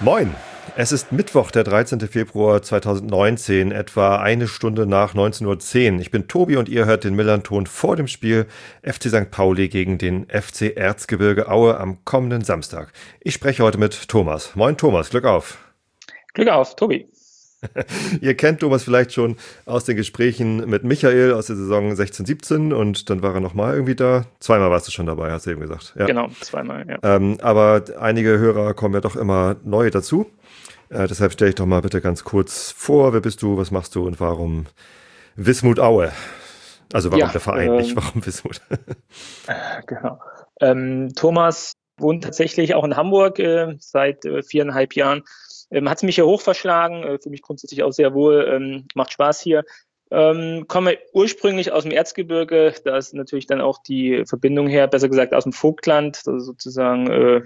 Moin, es ist Mittwoch, der 13. Februar 2019, etwa eine Stunde nach 19:10 Uhr. Ich bin Tobi und ihr hört den Millern-Ton vor dem Spiel FC St. Pauli gegen den FC Erzgebirge Aue am kommenden Samstag. Ich spreche heute mit Thomas. Moin Thomas, Glück auf. Glück auf, Tobi. Ihr kennt Thomas vielleicht schon aus den Gesprächen mit Michael aus der Saison 16/17 und dann war er nochmal irgendwie da. Zweimal warst du schon dabei, hast du eben gesagt. Ja. Genau, zweimal, ja. Aber einige Hörer kommen ja doch immer neu dazu. Deshalb stelle ich doch mal bitte ganz kurz vor, wer bist du, was machst du und warum Wismut Aue? Also warum Ja, der Verein, nicht warum Wismut? genau. Thomas wohnt tatsächlich auch in Hamburg seit 4,5 Jahren. Hat es mich hier hoch verschlagen, für mich grundsätzlich auch sehr wohl, macht Spaß hier. Komme ursprünglich aus dem Erzgebirge, da ist natürlich dann auch die Verbindung her, besser gesagt aus dem Vogtland, also sozusagen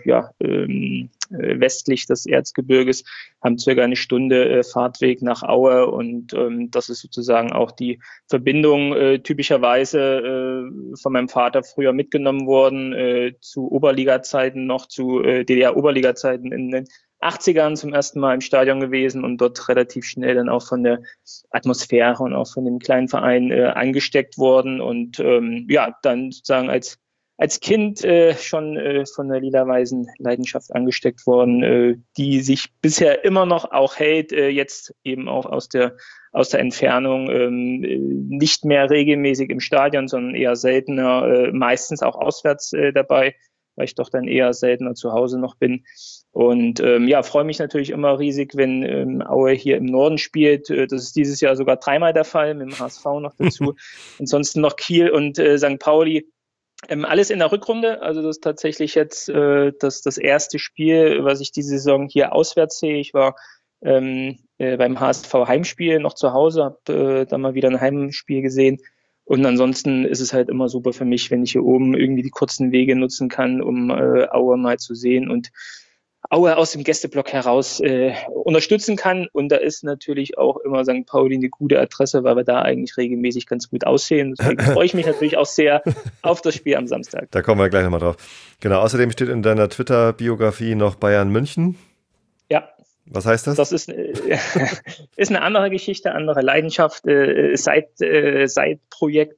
westlich des Erzgebirges, haben circa eine Stunde Fahrtweg nach Aue und das ist sozusagen auch die Verbindung typischerweise von meinem Vater früher mitgenommen worden, zu Oberliga-Zeiten noch, zu DDR-Oberliga-Zeiten in den 80ern zum ersten Mal im Stadion gewesen und dort relativ schnell dann auch von der Atmosphäre und auch von dem kleinen Verein angesteckt worden und dann sozusagen als Kind schon von der lila-weißen Leidenschaft angesteckt worden, die sich bisher immer noch auch hält, jetzt eben auch aus der Entfernung, nicht mehr regelmäßig im Stadion, sondern eher seltener, meistens auch auswärts dabei, weil ich doch dann eher seltener zu Hause noch bin. Und freue mich natürlich immer riesig, wenn Aue hier im Norden spielt. Das ist dieses Jahr sogar dreimal der Fall, mit dem HSV noch dazu. Ansonsten noch Kiel und St. Pauli. Alles in der Rückrunde. Also das ist tatsächlich jetzt das erste Spiel, was ich diese Saison hier auswärts sehe. Ich war beim HSV Heimspiel noch zu Hause, habe da mal wieder ein Heimspiel gesehen. Und ansonsten ist es halt immer super für mich, wenn ich hier oben irgendwie die kurzen Wege nutzen kann, um Aue mal zu sehen und Aue aus dem Gästeblock heraus unterstützen kann. Und da ist natürlich auch immer St. Pauli eine gute Adresse, weil wir da eigentlich regelmäßig ganz gut aussehen. Deswegen freue ich mich natürlich auch sehr auf das Spiel am Samstag. Da kommen wir gleich nochmal drauf. Genau, außerdem steht in deiner Twitter-Biografie noch Bayern München. Ja. Was heißt das? Das ist eine andere Geschichte, andere Leidenschaft, Side-Project.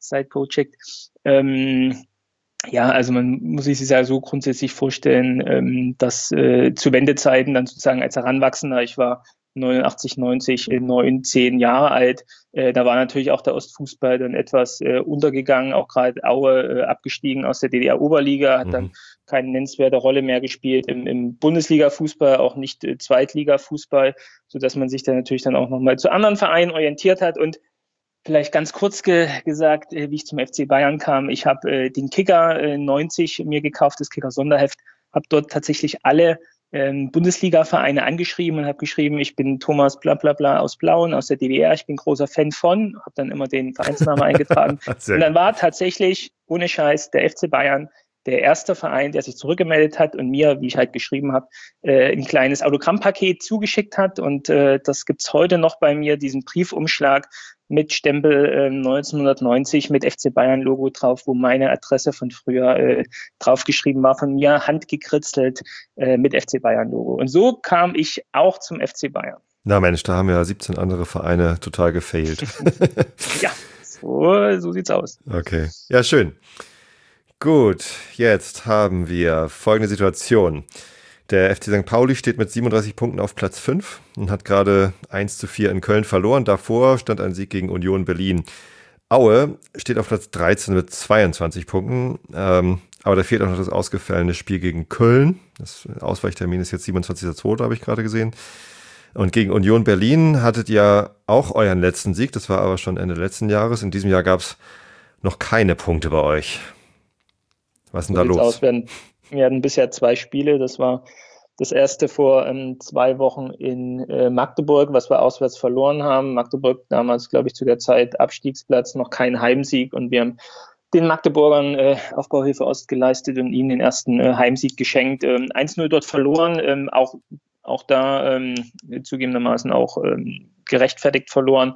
Also man muss sich ja so grundsätzlich vorstellen, dass zu Wendezeiten dann sozusagen als Heranwachsender, ich war 89, 90, 9, 10 Jahre alt, da war natürlich auch der Ostfußball dann etwas untergegangen, auch gerade Aue abgestiegen aus der DDR-Oberliga, hat dann keine nennenswerte Rolle mehr gespielt im Bundesliga-Fußball, auch nicht Zweitliga-Fußball, sodass man sich dann natürlich dann auch nochmal zu anderen Vereinen orientiert hat. Und vielleicht ganz kurz gesagt, wie ich zum FC Bayern kam. Ich habe den Kicker 90 mir gekauft, das Kicker-Sonderheft, habe dort tatsächlich alle Bundesliga-Vereine angeschrieben und habe geschrieben, ich bin Thomas bla bla bla aus Blauen, aus der DDR, ich bin großer Fan von, habe dann immer den Vereinsnamen eingetragen. Und dann war tatsächlich, ohne Scheiß, der FC Bayern der erste Verein, der sich zurückgemeldet hat und mir, wie ich halt geschrieben habe, ein kleines Autogrammpaket zugeschickt hat. Und das gibt's heute noch bei mir, diesen Briefumschlag mit Stempel 1990 mit FC Bayern Logo drauf, wo meine Adresse von früher draufgeschrieben war, von mir handgekritzelt mit FC Bayern Logo. Und so kam ich auch zum FC Bayern. Na Mensch, da haben ja 17 andere Vereine total gefailt. Ja, so sieht's aus. Okay, ja schön. Gut, jetzt haben wir folgende Situation. Der FC St. Pauli steht mit 37 Punkten auf Platz 5 und hat gerade 1:4 in Köln verloren. Davor stand ein Sieg gegen Union Berlin. Aue steht auf Platz 13 mit 22 Punkten. Aber da fehlt auch noch das ausgefallene Spiel gegen Köln. Das Ausweichtermin ist jetzt 27.02., habe ich gerade gesehen. Und gegen Union Berlin hattet ihr auch euren letzten Sieg. Das war aber schon Ende letzten Jahres. In diesem Jahr gab es noch keine Punkte bei euch. Was ist denn da los? Wir hatten bisher 2 Spiele. Das war das erste vor 2 Wochen in Magdeburg, was wir auswärts verloren haben. Magdeburg damals, glaube ich, zu der Zeit Abstiegsplatz, noch kein Heimsieg. Und wir haben den Magdeburgern Aufbauhilfe Ost geleistet und ihnen den ersten Heimsieg geschenkt. 1:0 dort verloren, auch da zugegebenermaßen auch gerechtfertigt verloren.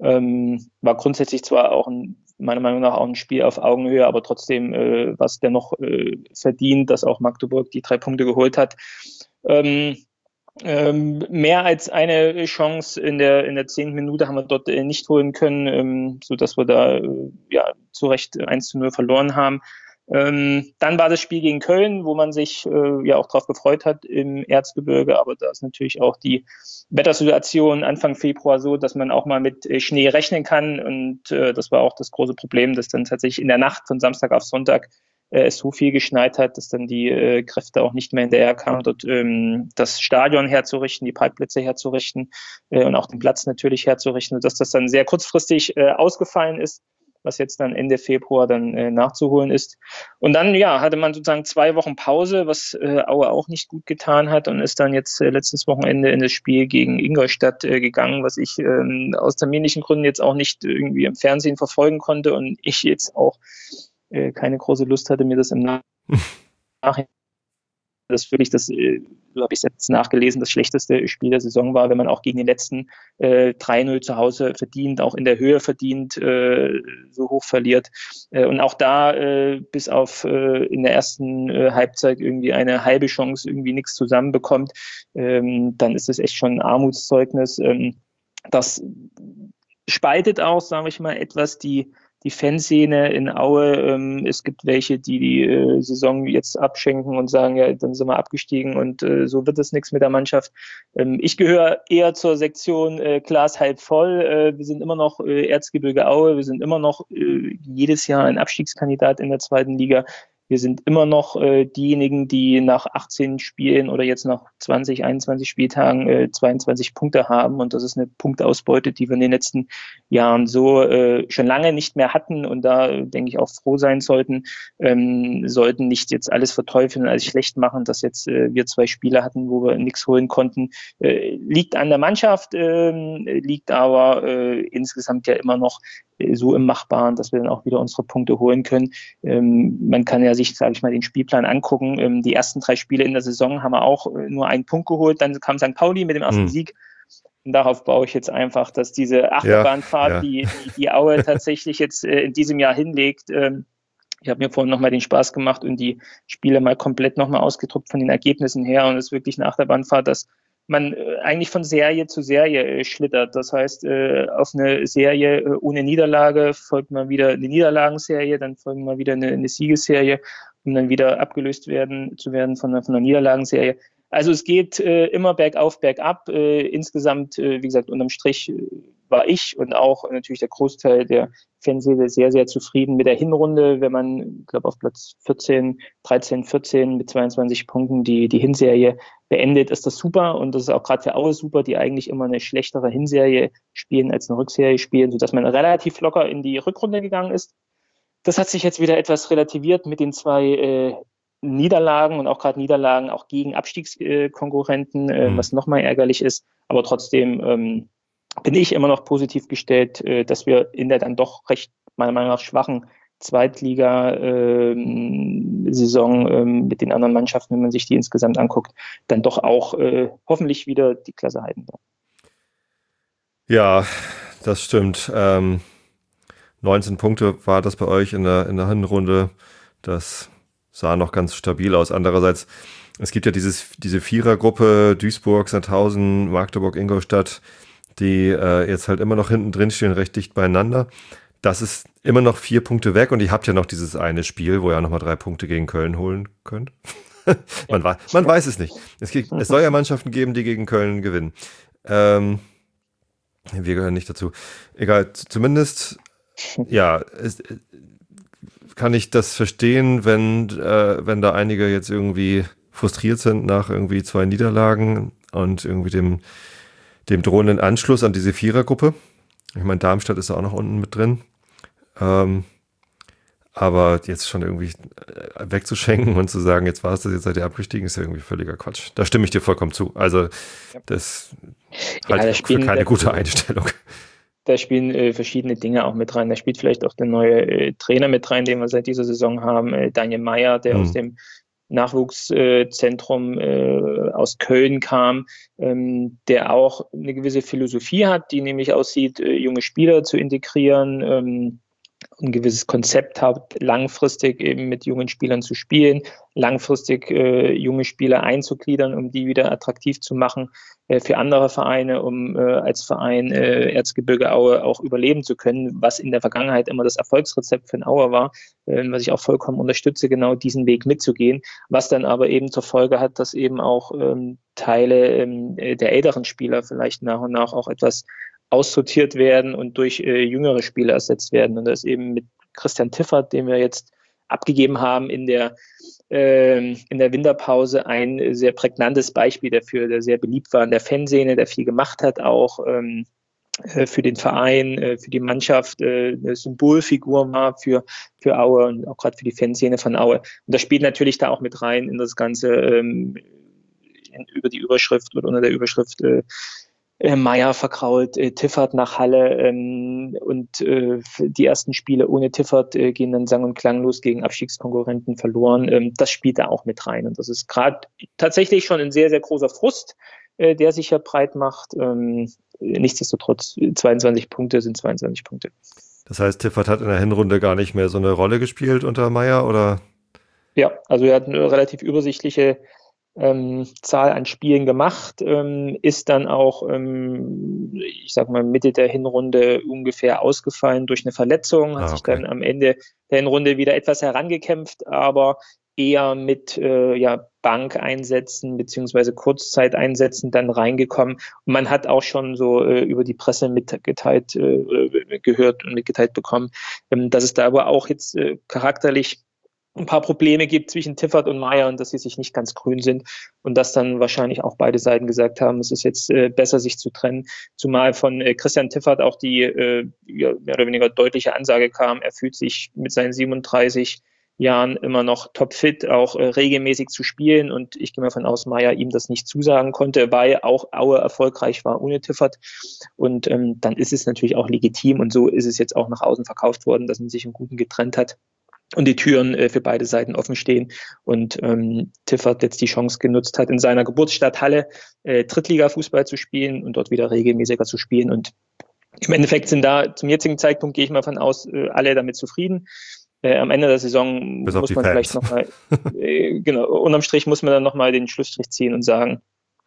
War grundsätzlich zwar auch meiner Meinung nach auch ein Spiel auf Augenhöhe, aber trotzdem was dennoch verdient, dass auch Magdeburg die 3 Punkte geholt hat. Mehr als eine Chance in der 10. Minute haben wir dort nicht holen können, sodass wir da zu Recht 1:0 verloren haben. Dann war das Spiel gegen Köln, wo man sich auch drauf gefreut hat im Erzgebirge, aber da ist natürlich auch die Wettersituation Anfang Februar so, dass man auch mal mit Schnee rechnen kann, und das war auch das große Problem, dass dann tatsächlich in der Nacht von Samstag auf Sonntag es so viel geschneit hat, dass dann die Kräfte auch nicht mehr hinterher kamen, dort das Stadion herzurichten, die Parkplätze herzurichten und auch den Platz natürlich herzurichten, sodass das dann sehr kurzfristig ausgefallen ist, was jetzt dann Ende Februar dann nachzuholen ist. Und dann hatte man sozusagen 2 Wochen Pause, was Aue auch nicht gut getan hat, und ist dann jetzt letztes Wochenende in das Spiel gegen Ingolstadt gegangen, was ich aus terminlichen Gründen jetzt auch nicht irgendwie im Fernsehen verfolgen konnte und ich jetzt auch keine große Lust hatte, mir das im Nachhinein, das wirklich so habe ich es jetzt nachgelesen, das schlechteste Spiel der Saison war, wenn man auch gegen den letzten 3:0 zu Hause verdient, auch in der Höhe verdient, so hoch verliert. Und auch da bis auf in der ersten Halbzeit irgendwie eine halbe Chance irgendwie nichts zusammenbekommt, dann ist das echt schon ein Armutszeugnis. Das spaltet auch, sage ich mal, etwas die Fanszene in Aue. Es gibt welche, die Saison jetzt abschenken und sagen, ja, dann sind wir abgestiegen und so wird es nichts mit der Mannschaft. Ich gehöre eher zur Sektion Glas halb voll. Wir sind immer noch Erzgebirge Aue, wir sind immer noch jedes Jahr ein Abstiegskandidat in der 2. Liga. Wir sind immer noch diejenigen, die nach 18 Spielen oder jetzt nach 20, 21 Spieltagen 22 Punkte haben. Und das ist eine Punktausbeute, die wir in den letzten Jahren so schon lange nicht mehr hatten. Und da, denke ich, auch froh sein sollten, sollten nicht jetzt alles verteufeln und alles schlecht machen, dass jetzt wir 2 Spiele hatten, wo wir nichts holen konnten. Liegt an der Mannschaft, liegt aber insgesamt ja immer noch so im Machbaren, dass wir dann auch wieder unsere Punkte holen können. Man kann ja sich, sage ich mal, den Spielplan angucken. Die ersten 3 Spiele in der Saison haben wir auch nur einen Punkt geholt. Dann kam St. Pauli mit dem ersten Sieg. Und darauf baue ich jetzt einfach, dass diese Achterbahnfahrt, die Aue tatsächlich jetzt in diesem Jahr hinlegt, ich habe mir vorhin nochmal den Spaß gemacht und die Spiele mal komplett nochmal ausgedruckt von den Ergebnissen her, und es ist wirklich eine Achterbahnfahrt, dass man eigentlich von Serie zu Serie schlittert. Das heißt, auf eine Serie ohne Niederlage folgt mal wieder eine Niederlagenserie, dann folgt mal wieder eine Siegesserie, um dann wieder abgelöst zu werden von einer Niederlagenserie. Also es geht immer bergauf, bergab. Insgesamt, wie gesagt, unterm Strich war ich und auch natürlich der Großteil der Fanszene sehr, sehr zufrieden mit der Hinrunde. Wenn man, ich glaube, auf Platz 13, 14 mit 22 Punkten die Hinserie beendet, ist das super. Und das ist auch gerade für Aue super, die eigentlich immer eine schlechtere Hinserie spielen als eine Rückserie spielen, sodass man relativ locker in die Rückrunde gegangen ist. Das hat sich jetzt wieder etwas relativiert mit den 2 Niederlagen und auch gerade Niederlagen auch gegen Abstiegskonkurrenten, was nochmal ärgerlich ist. Aber trotzdem bin ich immer noch positiv gestellt, dass wir in der dann doch recht, meiner Meinung nach, schwachen Zweitliga-Saison mit den anderen Mannschaften, wenn man sich die insgesamt anguckt, dann doch auch hoffentlich wieder die Klasse halten wird. Ja, das stimmt. 19 Punkte war das bei euch in der Hinrunde. Das sah noch ganz stabil aus. Andererseits, es gibt ja diese Vierergruppe, Duisburg, Sandhausen, Magdeburg, Ingolstadt, die jetzt halt immer noch hinten drin stehen, recht dicht beieinander. Das ist immer noch 4 Punkte weg, und ihr habt ja noch dieses eine Spiel, wo ihr nochmal 3 Punkte gegen Köln holen könnt. man weiß es nicht. Es soll ja Mannschaften geben, die gegen Köln gewinnen. Wir gehören nicht dazu. Egal, zumindest kann ich das verstehen, wenn da einige jetzt irgendwie frustriert sind nach irgendwie 2 Niederlagen und irgendwie dem drohenden Anschluss an diese Vierergruppe. Ich meine, Darmstadt ist da auch noch unten mit drin. Aber jetzt schon irgendwie wegzuschenken und zu sagen, jetzt war es das, jetzt seid ihr abgestiegen, ist ja irgendwie völliger Quatsch. Da stimme ich dir vollkommen zu. Also das halte ich für keine gute Einstellung. Da spielen verschiedene Dinge auch mit rein. Da spielt vielleicht auch der neue Trainer mit rein, den wir seit dieser Saison haben, Daniel Meyer, der aus dem Nachwuchszentrum aus Köln kam, der auch eine gewisse Philosophie hat, die nämlich aussieht, junge Spieler zu integrieren, ein gewisses Konzept hat, langfristig eben mit jungen Spielern zu spielen, langfristig junge Spieler einzugliedern, um die wieder attraktiv zu machen für andere Vereine, um als Verein Erzgebirge Aue auch überleben zu können, was in der Vergangenheit immer das Erfolgsrezept für den Aue war, was ich auch vollkommen unterstütze, genau diesen Weg mitzugehen, was dann aber eben zur Folge hat, dass eben auch Teile der älteren Spieler vielleicht nach und nach auch etwas aussortiert werden und durch jüngere Spieler ersetzt werden. Und das eben mit Christian Tiffert, den wir jetzt abgegeben haben in der Winterpause, ein sehr prägnantes Beispiel dafür, der sehr beliebt war in der Fanszene, der viel gemacht hat, auch für den Verein, für die Mannschaft, eine Symbolfigur war für Aue und auch gerade für die Fanszene von Aue. Und das spielt natürlich da auch mit rein in das Ganze über die Überschrift oder unter der Überschrift Meier verkrault Tiffert nach Halle und die ersten Spiele ohne Tiffert gehen dann sang- und klanglos gegen Abstiegskonkurrenten verloren. Das spielt da auch mit rein. Und das ist gerade tatsächlich schon ein sehr, sehr großer Frust, der sich ja breit macht. Nichtsdestotrotz, 22 Punkte sind 22 Punkte. Das heißt, Tiffert hat in der Hinrunde gar nicht mehr so eine Rolle gespielt unter Meier, oder? Ja, also er hat eine relativ übersichtliche Zahl an Spielen gemacht, ist dann auch, ich sag mal, Mitte der Hinrunde ungefähr ausgefallen durch eine Verletzung, hat sich dann am Ende der Hinrunde wieder etwas herangekämpft, aber eher mit Bankeinsätzen beziehungsweise Kurzzeiteinsätzen dann reingekommen. Und man hat auch schon so über die Presse mitgeteilt, gehört und mitgeteilt bekommen, dass es da aber auch jetzt charakterlich ein paar Probleme gibt zwischen Tiffert und Meier und dass sie sich nicht ganz grün sind und dass dann wahrscheinlich auch beide Seiten gesagt haben, es ist jetzt besser, sich zu trennen. Zumal von Christian Tiffert auch die mehr oder weniger deutliche Ansage kam, er fühlt sich mit seinen 37 Jahren immer noch topfit, auch regelmäßig zu spielen und ich gehe mal von aus, Meier ihm das nicht zusagen konnte, weil auch Aue erfolgreich war ohne Tiffert und dann ist es natürlich auch legitim und so ist es jetzt auch nach außen verkauft worden, dass man sich im Guten getrennt hat und die Türen für beide Seiten offen stehen und Tiffert jetzt die Chance genutzt hat, in seiner Geburtsstadt Halle Drittliga-Fußball zu spielen und dort wieder regelmäßiger zu spielen und im Endeffekt sind da zum jetzigen Zeitpunkt, gehe ich mal von aus, alle damit zufrieden. Am Ende der Saison muss man vielleicht nochmal, genau, unterm Strich muss man dann nochmal den Schlussstrich ziehen und sagen,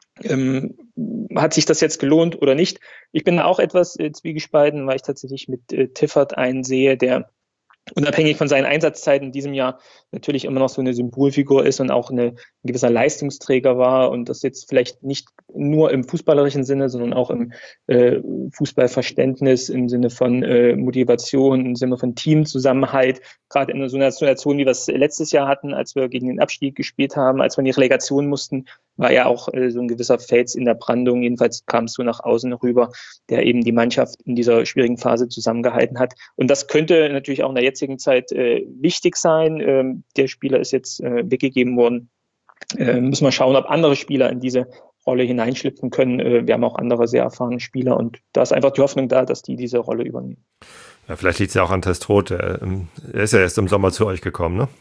hat sich das jetzt gelohnt oder nicht? Ich bin da auch etwas zwiegespalten, weil ich tatsächlich mit Tiffert einen sehe, der unabhängig von seinen Einsatzzeiten in diesem Jahr natürlich immer noch so eine Symbolfigur ist und auch ein gewisser Leistungsträger war und das jetzt vielleicht nicht nur im fußballerischen Sinne, sondern auch im Fußballverständnis, im Sinne von Motivation, im Sinne von Teamzusammenhalt, gerade in so einer Situation, wie wir es letztes Jahr hatten, als wir gegen den Abstieg gespielt haben, als wir in die Relegation mussten, war ja auch so ein gewisser Fels in der Brandung, jedenfalls kam es so nach außen rüber, der eben die Mannschaft in dieser schwierigen Phase zusammengehalten hat. Und das könnte natürlich auch in der jetzigen Zeit wichtig sein. Der Spieler ist jetzt weggegeben worden. Müssen wir schauen, ob andere Spieler in diese Rolle hineinschlüpfen können. Wir haben auch andere sehr erfahrene Spieler und da ist einfach die Hoffnung da, dass die diese Rolle übernehmen. Ja, vielleicht liegt es ja auch an Testroth. Er ist ja erst im Sommer zu euch gekommen, ne?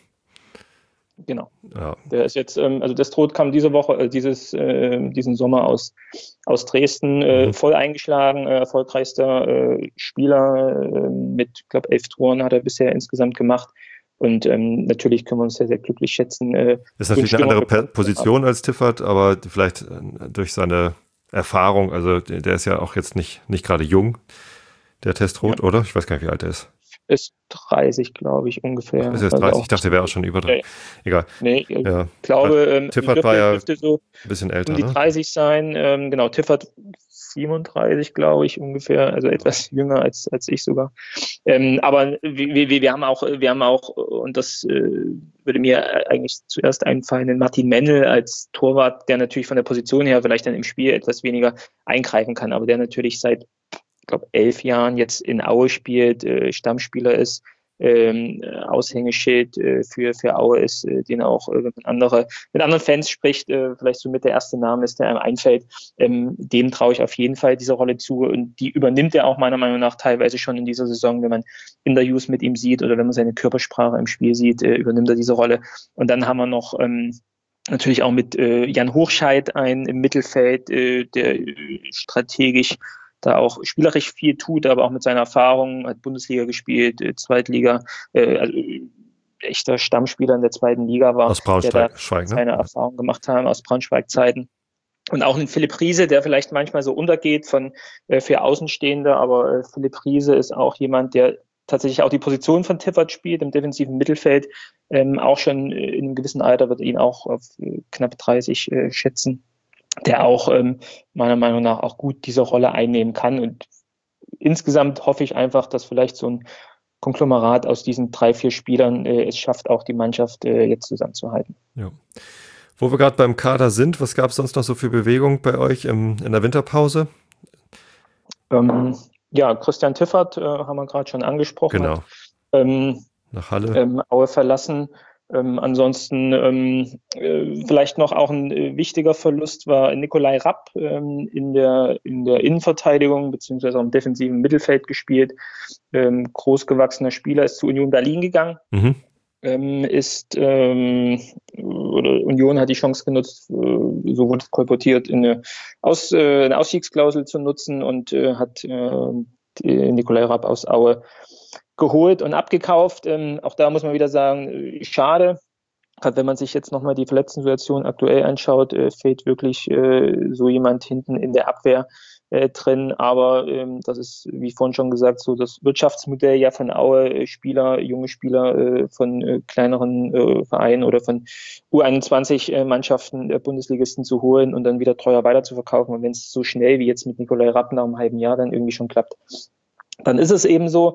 Genau. Ja. Der ist jetzt, also Testroth kam diese Woche, diesen Sommer aus Dresden voll eingeschlagen, erfolgreichster Spieler mit, ich glaube, 11 Toren hat er bisher insgesamt gemacht. Und natürlich können wir uns sehr, sehr glücklich schätzen. Ist natürlich eine andere Position als Tiffert, aber vielleicht durch seine Erfahrung, also der ist ja auch jetzt nicht gerade jung, der Testroth, ja. Oder? Ich weiß gar nicht, wie alt er ist. Ist 30, glaube ich, ungefähr. Ach, ist jetzt 30? Also ich dachte, er wäre auch schon über 30. Ja. Egal. Nee, ich glaube, Tiffert war ja so ein bisschen älter, um die 30 sein. Genau, Tiffert 37, glaube ich, ungefähr, also etwas jünger als ich sogar. Aber wir haben auch, und das würde mir eigentlich zuerst einfallen, den Martin Mennel als Torwart, der natürlich von der Position her vielleicht dann im Spiel etwas weniger eingreifen kann, aber der natürlich seit, ich glaube, 11 Jahren jetzt in Aue spielt, Stammspieler ist, Aushängeschild für Aue ist, den auch mit anderen Fans spricht, vielleicht so mit der erste Name ist, der einem einfällt, dem traue ich auf jeden Fall diese Rolle zu und die übernimmt er auch meiner Meinung nach teilweise schon in dieser Saison, wenn man Interviews mit ihm sieht oder wenn man seine Körpersprache im Spiel sieht, übernimmt er diese Rolle. Und dann haben wir noch natürlich auch mit Jan Hochscheid einen im Mittelfeld, der strategisch da auch spielerisch viel tut, aber auch mit seiner Erfahrung, hat Bundesliga gespielt, Zweitliga, also echter Stammspieler in der zweiten Liga war, aus Braunschweig, der da Schweig, ne? seine Erfahrung gemacht haben aus Braunschweig-Zeiten. Und auch ein Philipp Riese, der vielleicht manchmal so untergeht für Außenstehende, aber Philipp Riese ist auch jemand, der tatsächlich auch die Position von Tiffert spielt im defensiven Mittelfeld, auch schon in einem gewissen Alter, wird ihn auch auf knapp 30 schätzen, der auch meiner Meinung nach auch gut diese Rolle einnehmen kann. Und insgesamt hoffe ich einfach, dass vielleicht so ein Konglomerat aus diesen 3-4 Spielern es schafft, auch die Mannschaft jetzt zusammenzuhalten. Ja. Wo wir gerade beim Kader sind, was gab es sonst noch so für Bewegung bei euch in der Winterpause? Ja, Christian Tiffert haben wir gerade schon angesprochen. Genau. Hat, nach Halle. Aue verlassen. Ansonsten vielleicht noch auch ein wichtiger Verlust war Nikolai Rapp in der Innenverteidigung beziehungsweise auch im defensiven Mittelfeld gespielt. Großgewachsener Spieler, ist zu Union Berlin gegangen. Mhm. Union hat die Chance genutzt, so wurde es kolportiert, eine Ausstiegsklausel zu nutzen und hat Nikolai Rapp aus Aue geholt und abgekauft. Auch da muss man wieder sagen, schade. Gerade wenn man sich jetzt nochmal die Verletzten-Situation aktuell anschaut, fehlt wirklich so jemand hinten in der Abwehr drin. Aber das ist, wie vorhin schon gesagt, so das Wirtschaftsmodell ja von Aue, junge Spieler von kleineren Vereinen oder von U21-Mannschaften der Bundesligisten zu holen und dann wieder teuer weiter zu verkaufen. Und wenn es so schnell wie jetzt mit Nikolai Rapp nach einem halben Jahr dann irgendwie schon klappt, dann ist es eben so.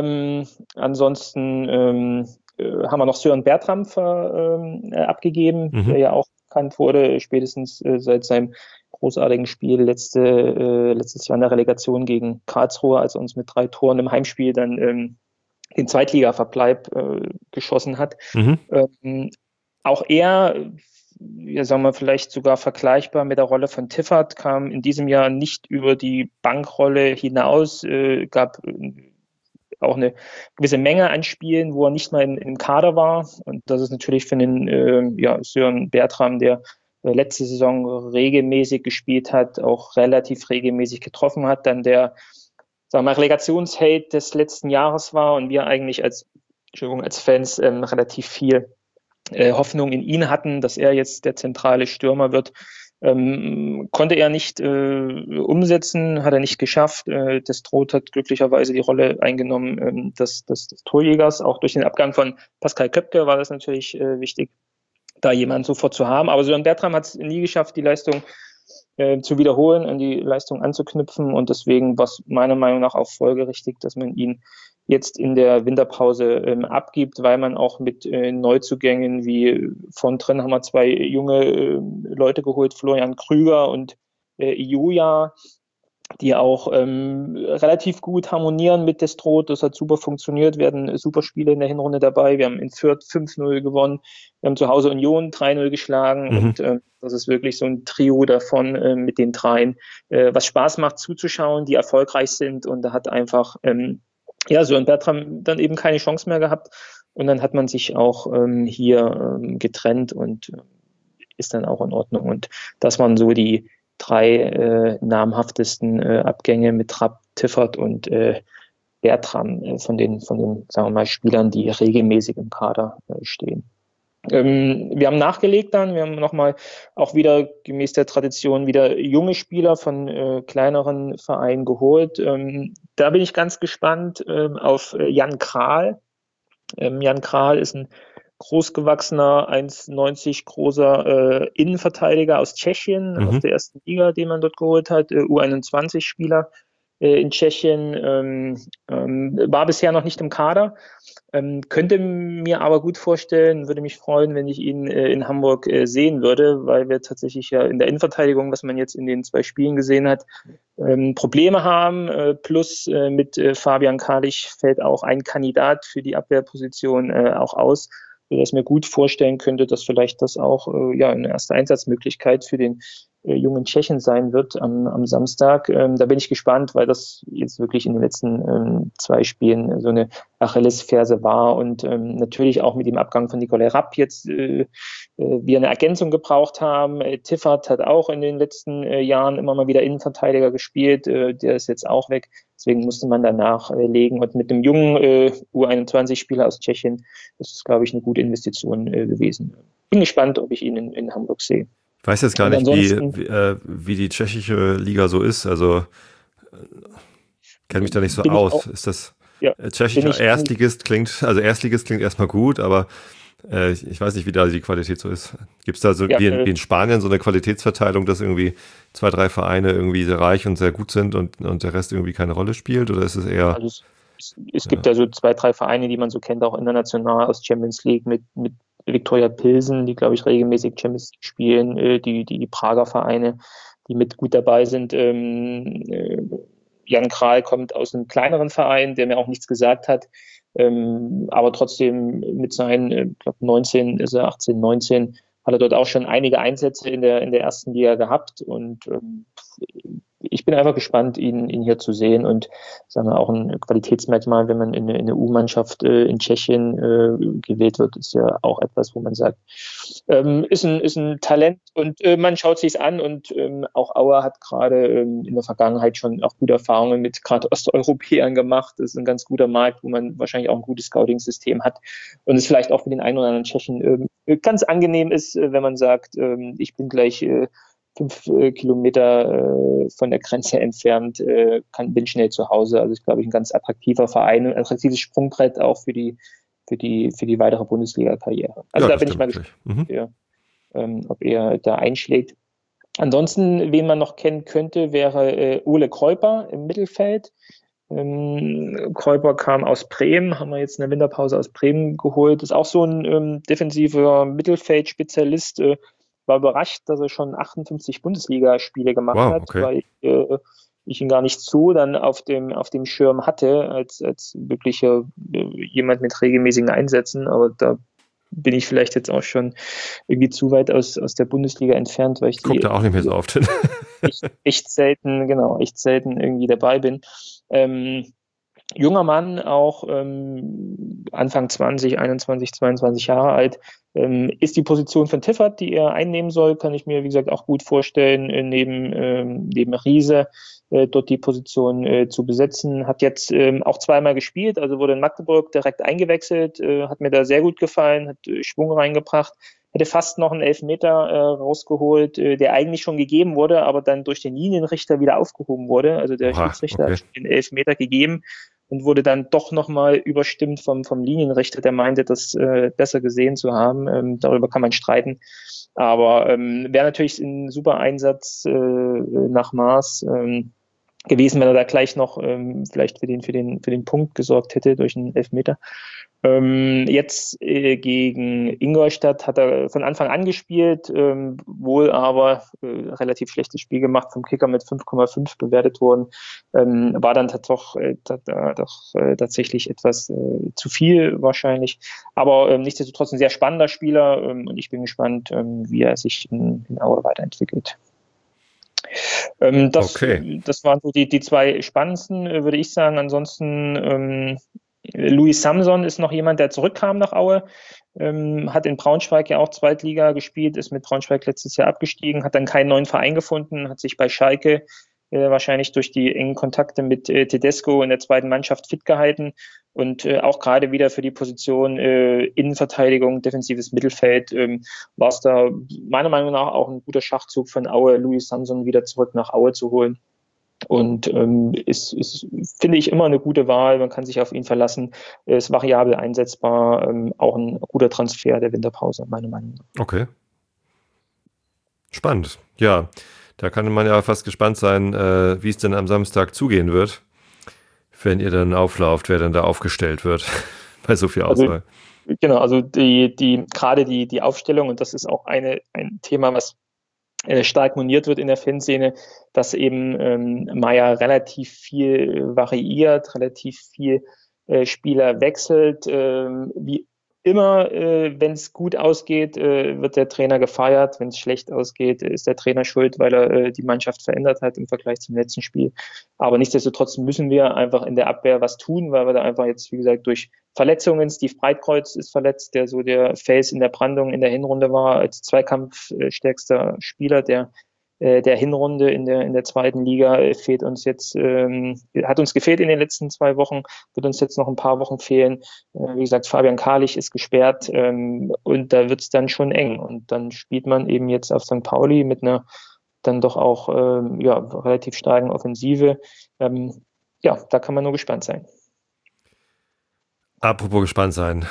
Ansonsten haben wir noch Sören Bertram abgegeben, der ja auch bekannt wurde, spätestens seit seinem großartigen Spiel letztes Jahr in der Relegation gegen Karlsruhe, als er uns mit 3 Toren im Heimspiel dann den Zweitliga-Verbleib geschossen hat. Auch er, ja, sagen wir vielleicht sogar vergleichbar mit der Rolle von Tiffert, kam in diesem Jahr nicht über die Bankrolle hinaus, gab auch eine gewisse Menge an Spielen, wo er nicht mal im Kader war. Und das ist natürlich für den Sören Bertram, der letzte Saison regelmäßig gespielt hat, auch relativ regelmäßig getroffen hat, dann der, sagen wir mal, Relegationsheld des letzten Jahres war und wir eigentlich als Fans relativ viel Hoffnung in ihn hatten, dass er jetzt der zentrale Stürmer wird. Konnte er nicht umsetzen, hat er nicht geschafft. Destroth hat glücklicherweise die Rolle eingenommen des Torjägers. Auch durch den Abgang von Pascal Köpke war das natürlich wichtig, da jemanden sofort zu haben. Aber Sören Bertram hat es nie geschafft, die Leistung zu wiederholen, an die Leistung anzuknüpfen. Und deswegen war es meiner Meinung nach auch folgerichtig, dass man ihn jetzt in der Winterpause abgibt, weil man auch mit Neuzugängen wie von drin haben wir 2 junge Leute geholt, Florian Krüger und Iuja, die auch relativ gut harmonieren mit Destroth. Das hat super funktioniert, werden super Spiele in der Hinrunde dabei. Wir haben in Fürth 5-0 gewonnen, wir haben zu Hause Union 3-0 geschlagen und das ist wirklich so ein Trio davon mit den dreien, was Spaß macht zuzuschauen, die erfolgreich sind, und da hat einfach Sören Bertram dann eben keine Chance mehr gehabt und dann hat man sich auch hier getrennt und ist dann auch in Ordnung. Und das waren so die 3 namhaftesten Abgänge mit Rapp, Tiffert und Bertram von den, sagen wir mal, Spielern, die regelmäßig im Kader stehen. Wir haben nachgelegt dann, wir haben nochmal auch wieder gemäß der Tradition wieder junge Spieler von kleineren Vereinen geholt. Da bin ich ganz gespannt auf Jan Kral. Jan Kral ist ein großgewachsener, 1,90 großer Innenverteidiger aus Tschechien, aus der ersten Liga, den man dort geholt hat, U21-Spieler in Tschechien, war bisher noch nicht im Kader, könnte mir aber gut vorstellen, würde mich freuen, wenn ich ihn in Hamburg sehen würde, weil wir tatsächlich ja in der Innenverteidigung, was man jetzt in den 2 Spielen gesehen hat, Probleme haben, plus mit Fabian Kalich fällt auch ein Kandidat für die Abwehrposition auch aus, sodass ich mir gut vorstellen könnte, dass vielleicht das auch eine erste Einsatzmöglichkeit für den jungen Tschechen sein wird am Samstag. Da bin ich gespannt, weil das jetzt wirklich in den letzten 2 Spielen so eine Achillesferse war und natürlich auch mit dem Abgang von Nicolai Rapp jetzt wir eine Ergänzung gebraucht haben. Tiffert hat auch in den letzten Jahren immer mal wieder Innenverteidiger gespielt. Der ist jetzt auch weg. Deswegen musste man danach legen. Und mit dem jungen U21-Spieler aus Tschechien ist es, glaube ich, eine gute Investition gewesen. Bin gespannt, ob ich ihn in Hamburg sehe. Ich weiß jetzt gar nicht, wie die tschechische Liga so ist. Also kenne mich da nicht so aus. Ist das tschechischer Erstligist klingt erstmal gut, aber ich weiß nicht, wie da die Qualität so ist. Gibt es da so wie in Spanien so eine Qualitätsverteilung, dass irgendwie 2, 3 Vereine irgendwie sehr reich und sehr gut sind und der Rest irgendwie keine Rolle spielt? Oder ist es eher... Also es gibt ja so 2, 3 Vereine, die man so kennt, auch international aus Champions League mit Viktoria Pilsen, die, glaube ich, regelmäßig Champions League spielen, die Prager Vereine, die mit gut dabei sind. Jan Kral kommt aus einem kleineren Verein, der mir auch nichts gesagt hat, aber trotzdem mit seinen, ich glaube 19, ist er 18, 19, hat er dort auch schon einige Einsätze in der ersten Liga gehabt und ich bin einfach gespannt, ihn hier zu sehen und sagen wir auch ein Qualitätsmerkmal, wenn man in eine U-Mannschaft in Tschechien gewählt wird, ist ja auch etwas, wo man sagt, ist ein Talent und man schaut sich's an und auch Auer hat gerade in der Vergangenheit schon auch gute Erfahrungen mit gerade Osteuropäern gemacht. Das ist ein ganz guter Markt, wo man wahrscheinlich auch ein gutes Scouting-System hat und es vielleicht auch für den einen oder anderen Tschechen ganz angenehm ist, wenn man sagt, ich bin gleich 5 Kilometer von der Grenze entfernt, bin schnell zu Hause. Also ist, glaube ich, ein ganz attraktiver Verein, ein attraktives Sprungbrett auch für die weitere Bundesliga-Karriere. Also da bin ich mal gespannt, ob er da einschlägt. Ansonsten, wen man noch kennen könnte, wäre Ole Keuper im Mittelfeld. Keuper kam aus Bremen, haben wir jetzt in der Winterpause aus Bremen geholt. Ist auch so ein defensiver Mittelfeldspezialist. War überrascht, dass er schon 58 Bundesligaspiele gemacht hat, weil ich ihn gar nicht so dann auf dem Schirm hatte, als wirklicher jemand mit regelmäßigen Einsätzen. Aber da bin ich vielleicht jetzt auch schon irgendwie zu weit aus der Bundesliga entfernt, weil ich guckt da auch nicht mehr so oft hin. echt selten irgendwie dabei bin. Junger Mann, auch Anfang 20, 21, 22 Jahre alt, ist die Position von Tiffert, die er einnehmen soll, kann ich mir, wie gesagt, auch gut vorstellen, neben Riese dort die Position zu besetzen. Hat jetzt auch 2-mal gespielt, also wurde in Magdeburg direkt eingewechselt, hat mir da sehr gut gefallen, hat Schwung reingebracht, hätte fast noch einen Elfmeter rausgeholt, der eigentlich schon gegeben wurde, aber dann durch den Linienrichter wieder aufgehoben wurde. Also der Schiedsrichter hat den Elfmeter gegeben und wurde dann doch nochmal überstimmt vom Linienrichter, der meinte, das besser gesehen zu haben. Darüber kann man streiten. Aber wäre natürlich ein super Einsatz nach Maß gewesen, wenn er da gleich noch vielleicht für den Punkt gesorgt hätte durch einen Elfmeter. Jetzt gegen Ingolstadt hat er von Anfang an gespielt, wohl aber relativ schlechtes Spiel gemacht, vom Kicker mit 5,5 bewertet worden, war dann doch tatsächlich etwas zu viel wahrscheinlich, aber nichtsdestotrotz ein sehr spannender Spieler und ich bin gespannt, wie er sich in Aue weiterentwickelt. Das waren so die 2 spannendsten, würde ich sagen. Ansonsten Louis Samson ist noch jemand, der zurückkam nach Aue, hat in Braunschweig ja auch Zweitliga gespielt, ist mit Braunschweig letztes Jahr abgestiegen, hat dann keinen neuen Verein gefunden, hat sich bei Schalke wahrscheinlich durch die engen Kontakte mit Tedesco in der zweiten Mannschaft fit gehalten und auch gerade wieder für die Position Innenverteidigung, defensives Mittelfeld war es da meiner Meinung nach auch ein guter Schachzug von Aue, Louis Samson wieder zurück nach Aue zu holen. Und ist, finde ich, immer eine gute Wahl. Man kann sich auf ihn verlassen. Ist variabel einsetzbar. Auch ein guter Transfer der Winterpause, meiner Meinung nach. Okay. Spannend. Ja, da kann man ja fast gespannt sein, wie es denn am Samstag zugehen wird, wenn ihr dann auflauft, wer dann da aufgestellt wird bei so viel Auswahl. Genau, also gerade die Aufstellung, und das ist auch ein Thema, was stark moniert wird in der Fanszene, dass eben Meyer relativ viel variiert, relativ viel Spieler wechselt, wie immer, wenn es gut ausgeht, wird der Trainer gefeiert. Wenn es schlecht ausgeht, ist der Trainer schuld, weil er die Mannschaft verändert hat im Vergleich zum letzten Spiel. Aber nichtsdestotrotz müssen wir einfach in der Abwehr was tun, weil wir da einfach jetzt, wie gesagt, durch Verletzungen, Steve Breitkreuz ist verletzt, der so der Fels in der Brandung in der Hinrunde war, als zweikampfstärkster Spieler der Hinrunde in der zweiten Liga fehlt uns jetzt, hat uns gefehlt in den letzten 2 Wochen, wird uns jetzt noch ein paar Wochen fehlen. Wie gesagt, Fabian Karlich ist gesperrt und da wird es dann schon eng. Und dann spielt man eben jetzt auf St. Pauli mit einer dann doch auch relativ starken Offensive. Da kann man nur gespannt sein. Apropos gespannt sein.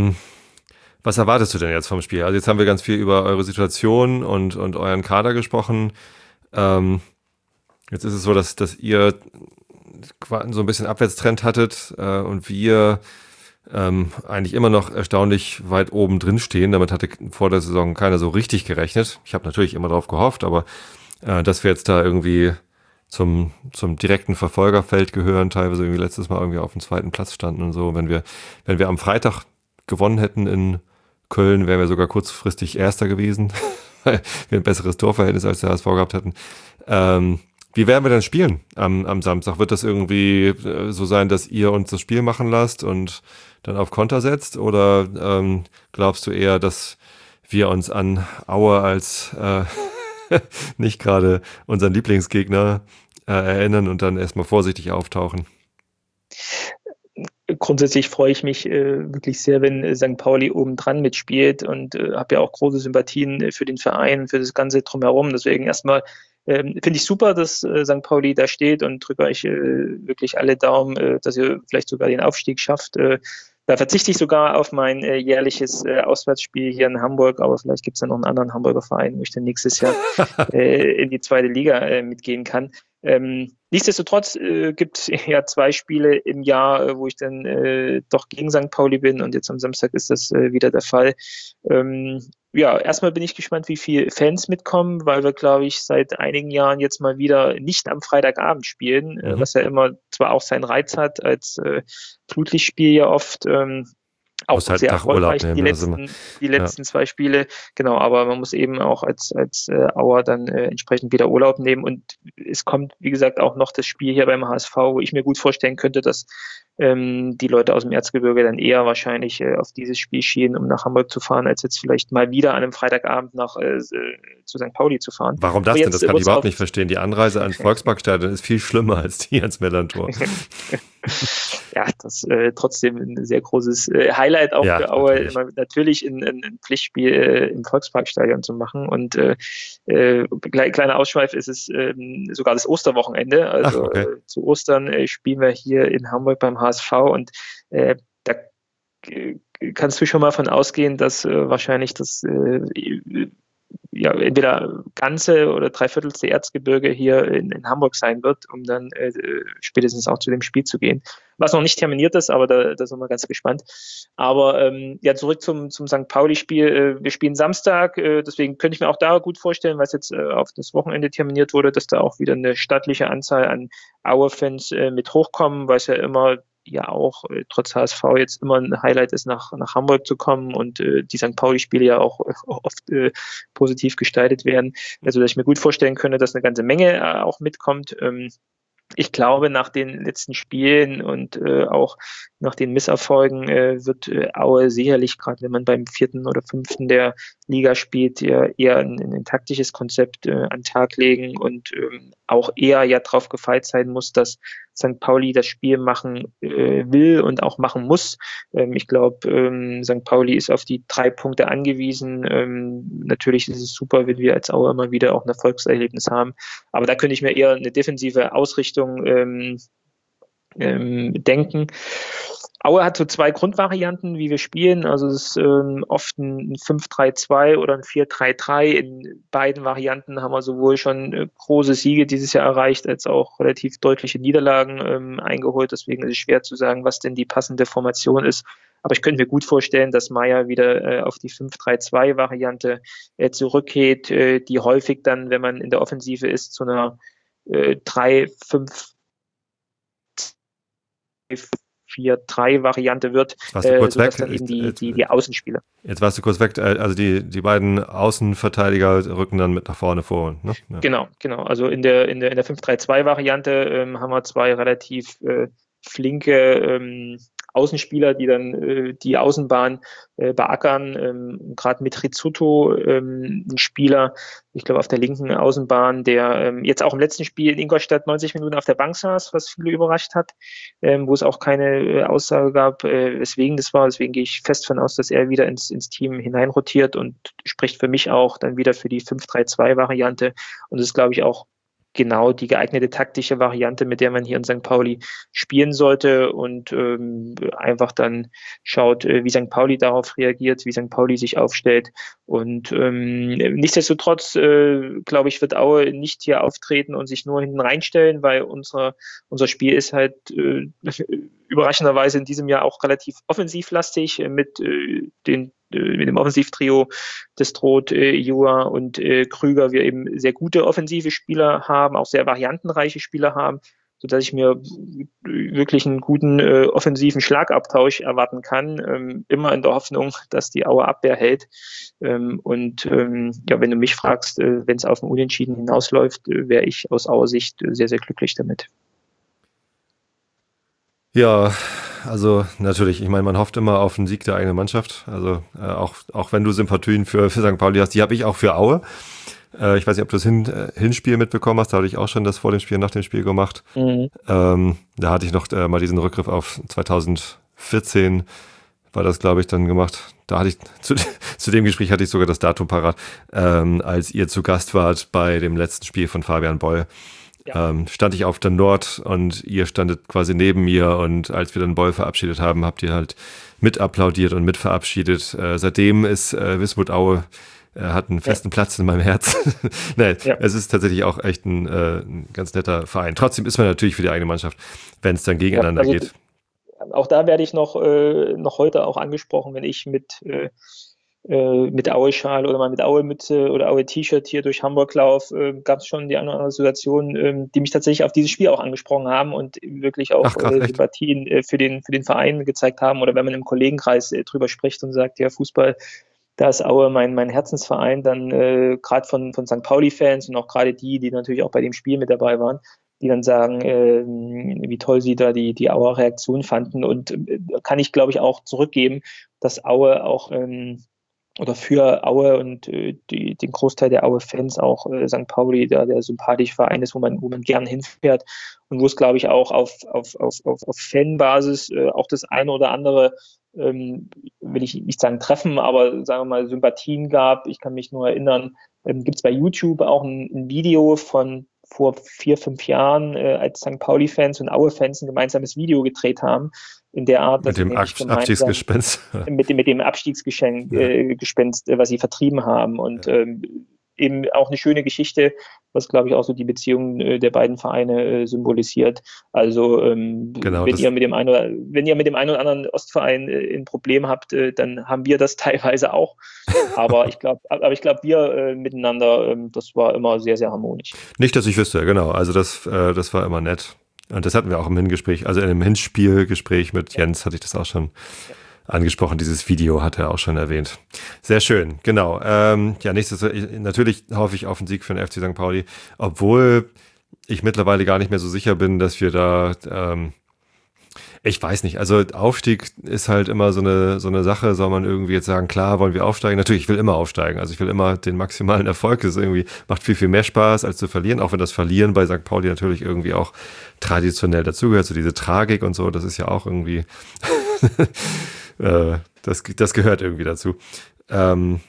Was erwartest du denn jetzt vom Spiel? Also jetzt haben wir ganz viel über eure Situation und euren Kader gesprochen. Jetzt ist es so, dass ihr so ein bisschen Abwärtstrend hattet und wir eigentlich immer noch erstaunlich weit oben drin stehen. Damit hatte vor der Saison keiner so richtig gerechnet. Ich habe natürlich immer drauf gehofft, aber dass wir jetzt da irgendwie zum direkten Verfolgerfeld gehören, teilweise irgendwie letztes Mal irgendwie auf dem 2. Platz standen und so. Wenn wir am Freitag gewonnen hätten in Köln, wären wir sogar kurzfristig Erster gewesen, weil wir ein besseres Torverhältnis als der HSV gehabt hätten. Wie werden wir denn spielen am Samstag? Wird das irgendwie so sein, dass ihr uns das Spiel machen lasst und dann auf Konter setzt? Oder glaubst du eher, dass wir uns an Aue als nicht gerade unseren Lieblingsgegner erinnern und dann erstmal vorsichtig auftauchen? Grundsätzlich freue ich mich wirklich sehr, wenn St. Pauli obendran mitspielt und habe ja auch große Sympathien für den Verein, für das Ganze drumherum. Deswegen erstmal finde ich super, dass St. Pauli da steht und drücke euch wirklich alle Daumen, dass ihr vielleicht sogar den Aufstieg schafft. Da verzichte ich sogar auf mein jährliches Auswärtsspiel hier in Hamburg, aber vielleicht gibt es ja noch einen anderen Hamburger Verein, wo ich dann nächstes Jahr in die 2. Liga mitgehen kann. Nichtsdestotrotz gibt es ja 2 Spiele im Jahr, wo ich dann doch gegen St. Pauli bin und jetzt am Samstag ist das wieder der Fall. Erstmal bin ich gespannt, wie viele Fans mitkommen, weil wir, glaube ich, seit einigen Jahren jetzt mal wieder nicht am Freitagabend spielen, was ja immer zwar auch seinen Reiz hat, als Flutlichtspiel ja oft. Auch halt sehr Tag erfolgreich, Urlaub nehmen, die letzten 2 Spiele. Genau, aber man muss eben auch als Auer dann entsprechend wieder Urlaub nehmen. Und es kommt, wie gesagt, auch noch das Spiel hier beim HSV, wo ich mir gut vorstellen könnte, dass die Leute aus dem Erzgebirge dann eher wahrscheinlich auf dieses Spiel schielen, um nach Hamburg zu fahren, als jetzt vielleicht mal wieder an einem Freitagabend zu St. Pauli zu fahren. Warum das denn? Das kann ich überhaupt nicht verstehen. Die Anreise ans Volksparkstadion ist viel schlimmer als die ans Mellerntor. Ja, das trotzdem ein sehr großes Highlight auch für Aue, natürlich ein Pflichtspiel im Volksparkstadion zu machen. Und kleiner Ausschweif ist es sogar das Osterwochenende. Also zu Ostern spielen wir hier in Hamburg beim HSV und da kannst du schon mal von ausgehen, dass wahrscheinlich das entweder ganze oder 3/4 Erzgebirge hier in Hamburg sein wird, um dann spätestens auch zu dem Spiel zu gehen. Was noch nicht terminiert ist, aber da sind wir ganz gespannt. Aber zurück zum St. Pauli-Spiel. Wir spielen Samstag, deswegen könnte ich mir auch da gut vorstellen, weil es jetzt auf das Wochenende terminiert wurde, dass da auch wieder eine stattliche Anzahl an Aue-Fans mit hochkommen, weil es ja immer auch trotz HSV jetzt immer ein Highlight ist, nach Hamburg zu kommen und die St. Pauli-Spiele ja auch oft positiv gestaltet werden. Also dass ich mir gut vorstellen könnte, dass eine ganze Menge auch mitkommt. Ich glaube, nach den letzten Spielen und auch nach den Misserfolgen wird Aue sicherlich, gerade wenn man beim 4. oder 5. der Liga spielt, eher ein taktisches Konzept an den Tag legen und auch eher darauf gefeilt sein muss, dass St. Pauli das Spiel machen will und auch machen muss. Ich glaube, St. Pauli ist auf die 3 Punkte angewiesen. Natürlich ist es super, wenn wir als Aue immer wieder auch ein Erfolgserlebnis haben. Aber da könnte ich mir eher eine defensive Ausrichtung denken. Aue hat so 2 Grundvarianten, wie wir spielen. Also es ist oft ein 5-3-2 oder ein 4-3-3. In beiden Varianten haben wir sowohl schon große Siege dieses Jahr erreicht, als auch relativ deutliche Niederlagen eingeholt. Deswegen ist es schwer zu sagen, was denn die passende Formation ist. Aber ich könnte mir gut vorstellen, dass Meier wieder auf die 5-3-2-Variante zurückgeht, die häufig dann, wenn man in der Offensive ist, zu einer 3-5-4 4-3-Variante wird, sodass dann eben die Außenspieler. Jetzt warst du kurz weg, also die beiden Außenverteidiger rücken dann mit nach vorne vor. Ne? Ja. Genau. Also in der 5-3-2-Variante haben wir zwei relativ flinke Außenspieler, die dann die Außenbahn beackern. Gerade mit Rizzuto, ein Spieler, ich glaube auf der linken Außenbahn, der jetzt auch im letzten Spiel in Ingolstadt 90 Minuten auf der Bank saß, was viele überrascht hat, wo es auch keine Aussage gab, weswegen das war. Deswegen gehe ich fest davon aus, dass er wieder ins Team hineinrotiert und spricht für mich auch dann wieder für die 5-3-2-Variante. Und das ist, glaube ich, auch genau die geeignete taktische Variante, mit der man hier in St. Pauli spielen sollte und einfach dann schaut, wie St. Pauli darauf reagiert, wie St. Pauli sich aufstellt. Und nichtsdestotrotz, glaube ich, wird Aue nicht hier auftreten und sich nur hinten reinstellen, weil unser Spiel ist halt überraschenderweise in diesem Jahr auch relativ offensivlastig mit dem Offensivtrio des Droht, Jua und Krüger, wir eben sehr gute offensive Spieler haben, auch sehr variantenreiche Spieler haben, sodass ich mir wirklich einen guten offensiven Schlagabtausch erwarten kann, immer in der Hoffnung, dass die Aue Abwehr hält. Wenn du mich fragst, wenn es auf ein Unentschieden hinausläuft, wäre ich aus Auer Sicht sehr, sehr glücklich damit. Ja, also natürlich, ich meine, man hofft immer auf einen Sieg der eigenen Mannschaft. Also auch wenn du Sympathien für St. Pauli hast, die habe ich auch für Aue. Ich weiß nicht, ob du das Hinspiel mitbekommen hast, da hatte ich auch schon das vor dem Spiel, nach dem Spiel gemacht. Mhm. Da hatte ich noch mal diesen Rückgriff auf 2014, war das, glaube ich, dann gemacht. Da hatte ich, zu dem Gespräch hatte ich sogar das Datum parat, als ihr zu Gast wart bei dem letzten Spiel von Fabian Boll. Ja. Stand ich auf der Nord und ihr standet quasi neben mir und als wir dann Boll verabschiedet haben, habt ihr halt mit applaudiert und mit verabschiedet. Seitdem ist Wismut Aue hat einen festen Platz in meinem Herz. Es ist tatsächlich auch echt ein ganz netter Verein. Trotzdem ist man natürlich für die eigene Mannschaft, wenn es dann gegeneinander geht. Auch da werde ich noch heute auch angesprochen, wenn ich mit Aue-Schal oder mal mit Aue-Mütze oder Aue-T-Shirt hier durch Hamburg laufe, gab es schon die eine oder andere Situation, die mich tatsächlich auf dieses Spiel auch angesprochen haben und wirklich auch Sympathien für den Verein gezeigt haben. Oder wenn man im Kollegenkreis drüber spricht und sagt, ja, Fußball, da ist Aue mein Herzensverein, dann gerade von St. Pauli-Fans und auch gerade die natürlich auch bei dem Spiel mit dabei waren, die dann sagen, wie toll sie da die Auer Reaktion fanden. Und kann ich, glaube ich, auch zurückgeben, dass Aue auch oder für Aue und den Großteil der Aue-Fans auch St. Pauli da der sympathische Verein ist, wo man gern hinfährt und wo es, glaube ich, auch auf Fanbasis auch das eine oder andere, will ich nicht sagen Treffen, aber sagen wir mal Sympathien gab. Ich kann mich nur erinnern, gibt es bei YouTube auch ein Video von vor 4-5 Jahren, als St. Pauli-Fans und Aue-Fans ein gemeinsames Video gedreht haben, in der Art, dass mit dem Abstiegsgespenst. Mit dem Abstiegsgespenst, was sie vertrieben haben. Und eben auch eine schöne Geschichte, was, glaube ich, auch so die Beziehung der beiden Vereine symbolisiert. Also wenn ihr mit dem einen oder anderen Ostverein ein Problem habt, dann haben wir das teilweise auch. Aber ich glaube, wir miteinander, das war immer sehr, sehr harmonisch. Nicht, dass ich wüsste, genau. Also das war immer nett. Und das hatten wir auch im Hinspielgespräch, also in einem Hinspielgespräch mit Jens hatte ich das auch schon angesprochen. Dieses Video hat er auch schon erwähnt. Sehr schön, genau. Natürlich hoffe ich auf einen Sieg für den FC St. Pauli, obwohl ich mittlerweile gar nicht mehr so sicher bin, dass wir da, ich weiß nicht, also Aufstieg ist halt immer so eine Sache, soll man irgendwie jetzt sagen, klar, wollen wir aufsteigen? Natürlich, ich will immer aufsteigen, also ich will immer den maximalen Erfolg, das irgendwie macht viel, viel mehr Spaß, als zu verlieren, auch wenn das Verlieren bei St. Pauli natürlich irgendwie auch traditionell dazugehört, so diese Tragik und so, das ist ja auch irgendwie, das gehört irgendwie dazu. Und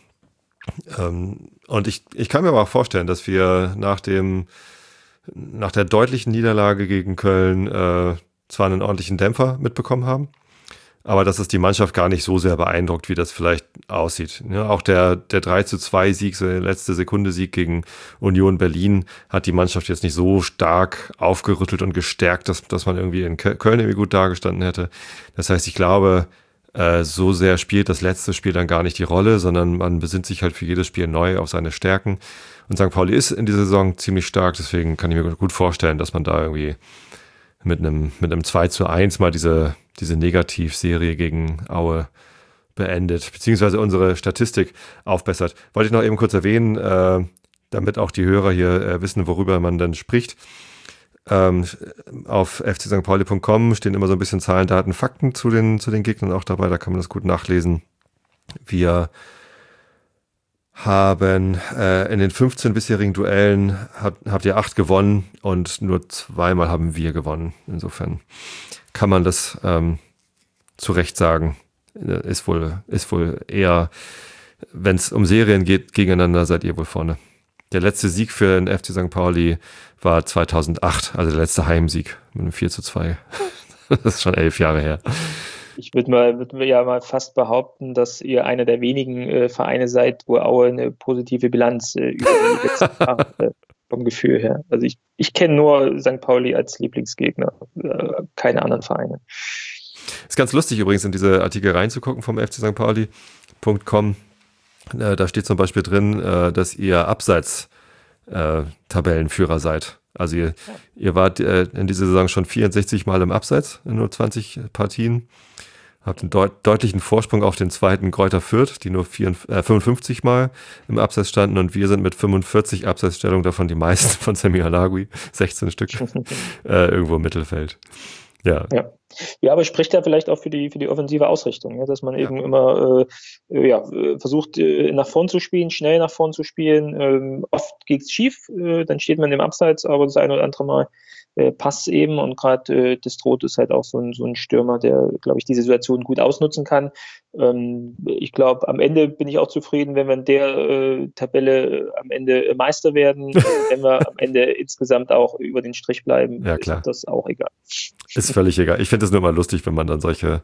ich kann mir aber auch vorstellen, dass wir nach der deutlichen Niederlage gegen Köln zwar einen ordentlichen Dämpfer mitbekommen haben, aber dass es die Mannschaft gar nicht so sehr beeindruckt, wie das vielleicht aussieht. Ja, auch der 3-2-Sieg, so der letzte Sekunde-Sieg gegen Union Berlin hat die Mannschaft jetzt nicht so stark aufgerüttelt und gestärkt, dass man irgendwie in Köln irgendwie gut dagestanden hätte. Das heißt, ich glaube, so sehr spielt das letzte Spiel dann gar nicht die Rolle, sondern man besinnt sich halt für jedes Spiel neu auf seine Stärken. Und St. Pauli ist in dieser Saison ziemlich stark, deswegen kann ich mir gut vorstellen, dass man da irgendwie mit einem 2:1 mal diese Negativserie gegen Aue beendet, beziehungsweise unsere Statistik aufbessert. Wollte ich noch eben kurz erwähnen, damit auch die Hörer hier wissen, worüber man dann spricht. Auf fcstpauli.com stehen immer so ein bisschen Zahlen, Daten, Fakten zu den Gegnern auch dabei, da kann man das gut nachlesen. Wir haben in den 15 bisherigen Duellen habt ihr 8 gewonnen und nur 2-mal haben wir gewonnen. Insofern kann man das zu Recht sagen. Ist wohl eher, wenn es um Serien geht, gegeneinander seid ihr wohl vorne. Der letzte Sieg für den FC St. Pauli war 2008, also der letzte Heimsieg mit einem 4:2. Das ist schon 11 Jahre her. Ich würde ja mal fast behaupten, dass ihr einer der wenigen Vereine seid, wo Aue eine positive Bilanz über die letzten Jahre vom Gefühl her. Also ich kenne nur St. Pauli als Lieblingsgegner, keine anderen Vereine. Ist ganz lustig übrigens, in diese Artikel reinzugucken vom fcstpauli.com. Da steht zum Beispiel drin, dass ihr abseits Tabellenführer seid. Also ihr wart in dieser Saison schon 64 Mal im Abseits in nur 20 Partien. Habt einen deutlichen Vorsprung auf den zweiten Greuther Fürth, die nur 55 Mal im Abseits standen, und wir sind mit 45 Abseitsstellungen, davon die meisten von Sami Alagui, 16 Stück, irgendwo im Mittelfeld. Ja, aber spricht ja vielleicht auch für die offensive Ausrichtung, ja, dass man eben immer versucht, nach vorn zu spielen, schnell nach vorn zu spielen. Oft geht's schief, dann steht man im Abseits, aber das eine oder andere Mal passt eben, und gerade Destroth ist halt auch so ein Stürmer, der, glaube ich, diese Situation gut ausnutzen kann. Ich glaube, am Ende bin ich auch zufrieden, wenn wir in der Tabelle am Ende Meister werden. Wenn wir am Ende insgesamt auch über den Strich bleiben, ja, klar, ist das auch egal. Ist völlig egal. Ich finde es nur mal lustig, wenn man dann solche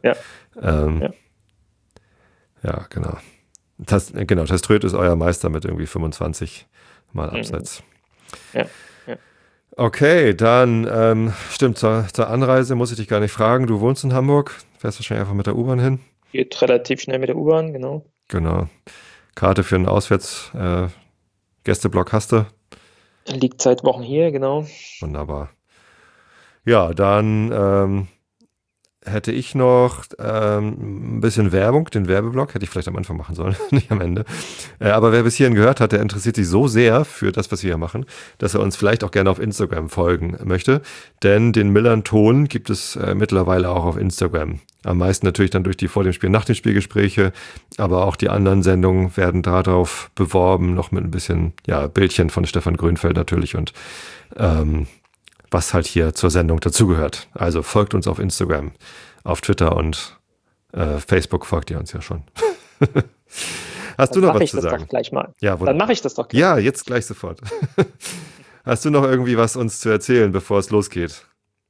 genau. Teströth ist euer Meister mit irgendwie 25 Mal Abseits. Ja. Okay, dann stimmt, zur Anreise muss ich dich gar nicht fragen. Du wohnst in Hamburg, fährst wahrscheinlich einfach mit der U-Bahn hin. Geht relativ schnell mit der U-Bahn, genau. Genau. Karte für einen Auswärts-Gästeblock hast du? Liegt seit Wochen hier, genau. Wunderbar. Ja, dann hätte ich noch ein bisschen Werbung, den Werbeblock, hätte ich vielleicht am Anfang machen sollen, nicht am Ende. Aber wer bis hierhin gehört hat, der interessiert sich so sehr für das, was wir hier machen, dass er uns vielleicht auch gerne auf Instagram folgen möchte. Denn den Millern-Ton gibt es mittlerweile auch auf Instagram. Am meisten natürlich dann durch die Vor dem Spiel, nach dem Spielgespräche, aber auch die anderen Sendungen werden darauf beworben, noch mit ein bisschen Bildchen von Stefan Grünfeld natürlich und was halt hier zur Sendung dazugehört. Also folgt uns auf Instagram, auf Twitter und Facebook folgt ihr uns ja schon. Hast du noch was zu sagen? Doch gleich mal. Ja, dann mache ich das doch gleich. Ja, jetzt gleich sofort. Hast du noch irgendwie was uns zu erzählen, bevor es losgeht?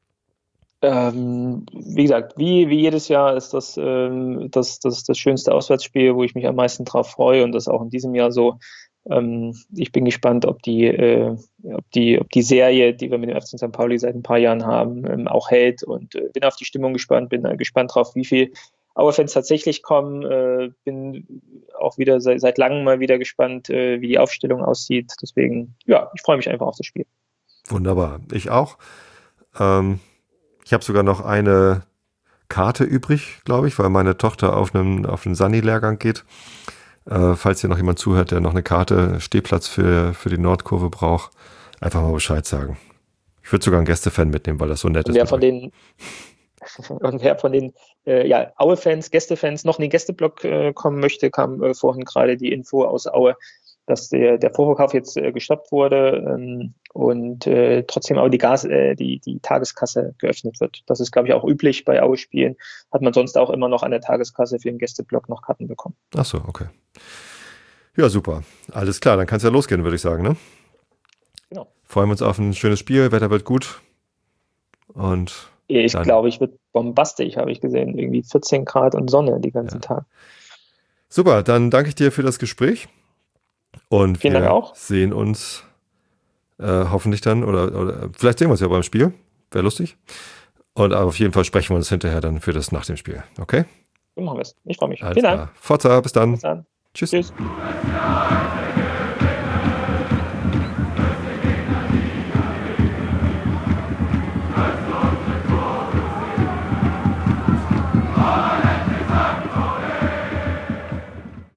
Wie gesagt, wie jedes Jahr ist das schönste Auswärtsspiel, wo ich mich am meisten drauf freue, und das auch in diesem Jahr so. Ich bin gespannt, ob die Serie, die wir mit dem FC St. Pauli seit ein paar Jahren haben, auch hält, und bin auf die Stimmung gespannt, bin gespannt drauf, wie viel Aue-Fans tatsächlich kommen, bin auch wieder seit langem mal wieder gespannt, wie die Aufstellung aussieht. Deswegen, ich freue mich einfach auf das Spiel. Wunderbar, ich auch. Ich habe sogar noch eine Karte übrig, glaube ich, weil meine Tochter auf einen Sunny-Lehrgang geht. Falls hier noch jemand zuhört, der noch eine Karte, Stehplatz für die Nordkurve braucht, einfach mal Bescheid sagen. Ich würde sogar einen Gästefan mitnehmen, weil das so nett ist. Wer von den Aue-Fans, Gästefans noch in den Gästeblock kommen möchte, kam vorhin gerade die Info aus Aue, dass der Vorverkauf jetzt gestoppt wurde und trotzdem aber die Tageskasse geöffnet wird. Das ist, glaube ich, auch üblich bei Aue-Spielen. Hat man sonst auch immer noch an der Tageskasse für den Gästeblock noch Karten bekommen. Ach so, okay. Ja, super. Alles klar, dann kann es ja losgehen, würde ich sagen, ne? Genau. Freuen wir uns auf ein schönes Spiel, Wetter wird gut. Und ich glaube, ich wird bombastisch, habe ich gesehen. Irgendwie 14 Grad und Sonne den ganzen Tag. Super, dann danke ich dir für das Gespräch. Und wir sehen uns hoffentlich dann, oder vielleicht sehen wir uns ja beim Spiel. Wäre lustig. Und auf jeden Fall sprechen wir uns hinterher dann für das nach dem Spiel. Okay? So machen wir es. Ich freue mich. Vielen Dank. Forza, bis dann. Bis dann. Tschüss. Tschüss.